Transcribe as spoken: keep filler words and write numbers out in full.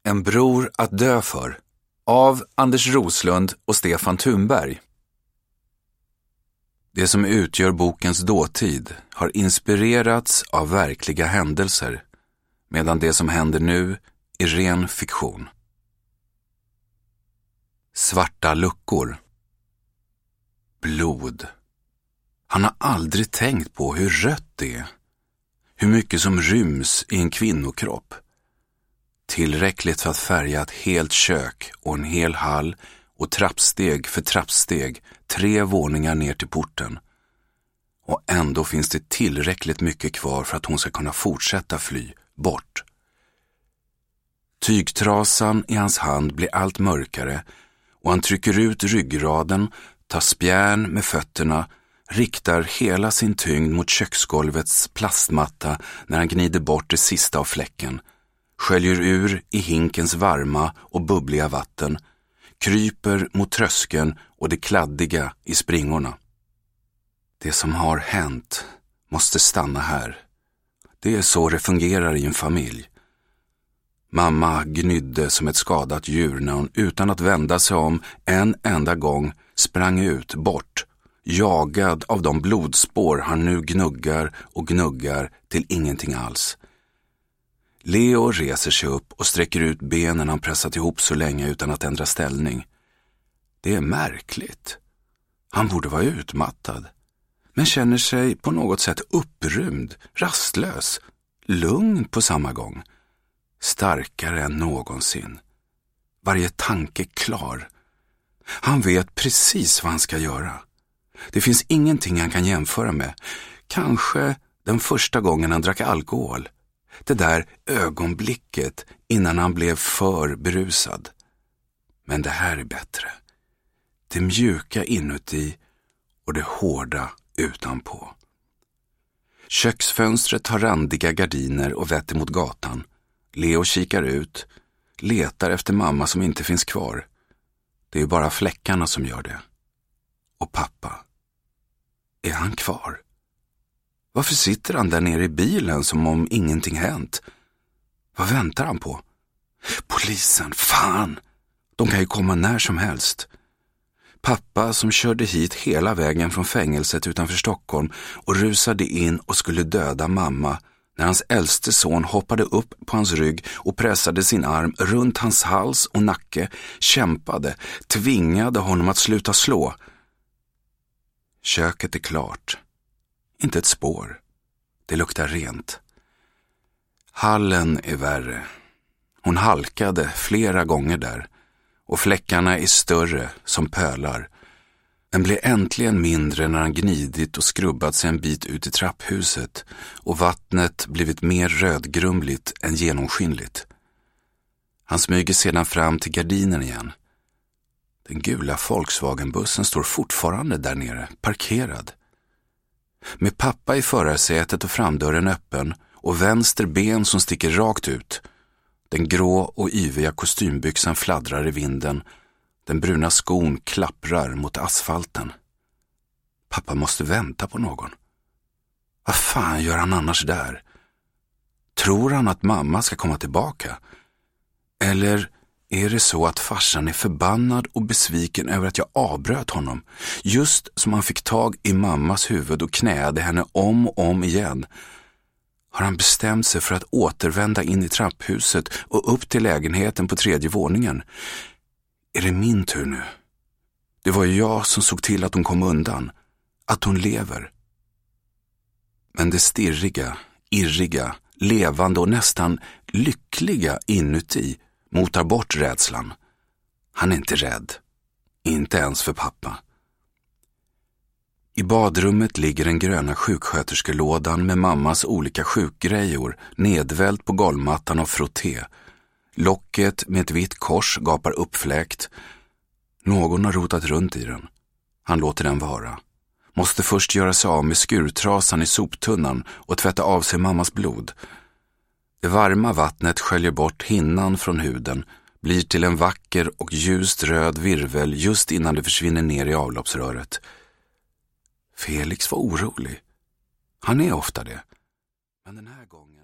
En bror att dö för av Anders Roslund och Stefan Thunberg. Det som utgör bokens dåtid har inspirerats av verkliga händelser, medan det som händer nu är ren fiktion. Svarta luckor. Blod. Han har aldrig tänkt på hur rött det är. Hur mycket som ryms i en kvinnokropp. Tillräckligt för att färga ett helt kök och en hel hall och trappsteg för trappsteg tre våningar ner till porten. Och ändå finns det tillräckligt mycket kvar för att hon ska kunna fortsätta fly bort. Tygtrasan i hans hand blir allt mörkare och han trycker ut ryggraden, tar spjärn med fötterna, riktar hela sin tyngd mot köksgolvets plastmatta när han gnider bort det sista av fläcken, sköljer ur i hinkens varma och bubbliga vatten, kryper mot tröskeln och det kladdiga i springorna. Det som har hänt måste stanna här. Det är så det fungerar i en familj. Mamma gnydde som ett skadat djur när hon utan att vända sig om en enda gång sprang ut bort, jagad av de blodspår han nu gnuggar och gnuggar till ingenting alls. Leo reser sig upp och sträcker ut benen han pressat ihop så länge utan att ändra ställning. Det är märkligt. Han borde vara utmattad, men känner sig på något sätt upprymd, rastlös, lugn på samma gång. Starkare än någonsin. Varje tanke klar. Han vet precis vad han ska göra. Det finns ingenting han kan jämföra med. Kanske den första gången han drack alkohol. Det där ögonblicket innan han blev för berusad. Men det här är bättre. Det mjuka inuti och det hårda utanpå. Köksfönstret har randiga gardiner och vetter mot gatan. Leo kikar ut, letar efter mamma som inte finns kvar. Det är bara fläckarna som gör det. Och pappa. Är han kvar? Varför sitter han där nere i bilen som om ingenting hänt? Vad väntar han på? Polisen, fan! De kan ju komma när som helst. Pappa som körde hit hela vägen från fängelset utanför Stockholm och rusade in och skulle döda mamma när hans äldste son hoppade upp på hans rygg och pressade sin arm runt hans hals och nacke, kämpade, tvingade honom att sluta slå. Köket är klart. Inte ett spår. Det luktar rent. Hallen är värre. Hon halkade flera gånger där och fläckarna är större som pölar. Den blev äntligen mindre när han gnidit och skrubbat sig en bit ut i trapphuset och vattnet blivit mer rödgrumligt än genomskinligt. Han smyger sedan fram till gardinen igen. Den gula Volkswagenbussen står fortfarande där nere, parkerad. Med pappa i förarsätet och framdörren öppen och vänster ben som sticker rakt ut. Den grå och yviga kostymbyxan fladdrar i vinden. Den bruna skon klapprar mot asfalten. Pappa måste vänta på någon. Vad fan gör han annars där? Tror han att mamma ska komma tillbaka? Eller är det så att farsan är förbannad och besviken över att jag avbröt honom? Just som han fick tag i mammas huvud och knäade henne om och om igen. Har han bestämt sig för att återvända in i trapphuset och upp till lägenheten på tredje våningen? Är det min tur nu? Det var ju jag som såg till att hon kom undan. Att hon lever. Men det stirriga, irriga, levande och nästan lyckliga inuti motar bort rädslan. Han är inte rädd. Inte ens för pappa. I badrummet ligger den gröna sjuksköterskelådan med mammas olika sjukgrejor nedvält på golvmattan av frotté. Locket med ett vitt kors gapar uppfläkt. Någon har rotat runt i den. Han låter den vara. Måste först göra sig av med skurtrasan i soptunnan och tvätta av sig mammas blod. Det varma vattnet sköljer bort hinnan från huden, blir till en vacker och ljust röd virvel just innan det försvinner ner i avloppsröret. Felix var orolig. Han är ofta det. Men den här gången